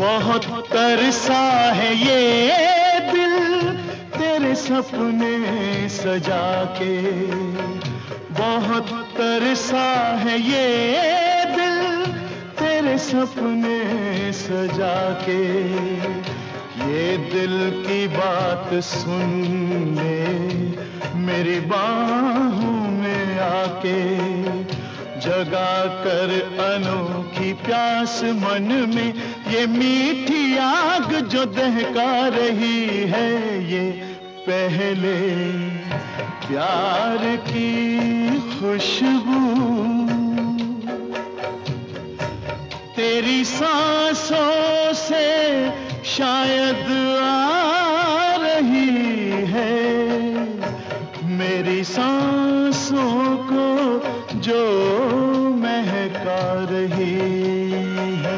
बहुत तरसा है ये दिल तेरे सपने सजा के, बहुत तरसा है ये दिल तेरे सपने सजा के। ये दिल की बात सुन ले मेरी बाहों में आके, जगा कर अनोखी प्यास मन में, ये मीठी आग जो दहका रही है ये पहले प्यार की खुशबू। तेरी सांसों से शायद आ रही है, मेरी सांसों को जो महका रही है।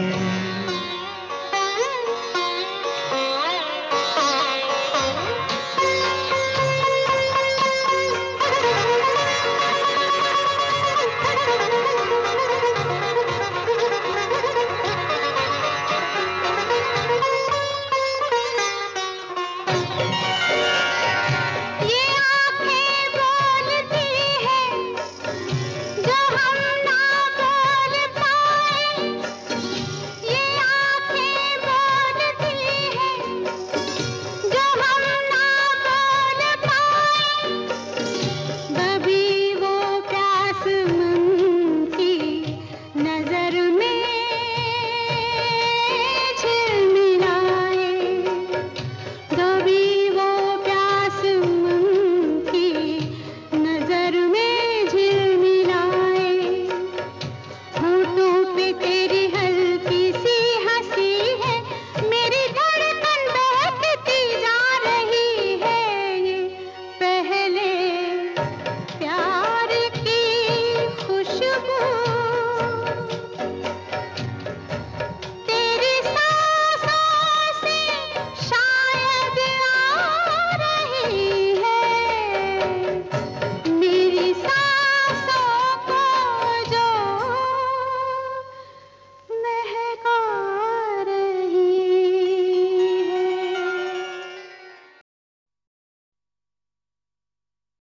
ये आँखें बोलती है जो हम ना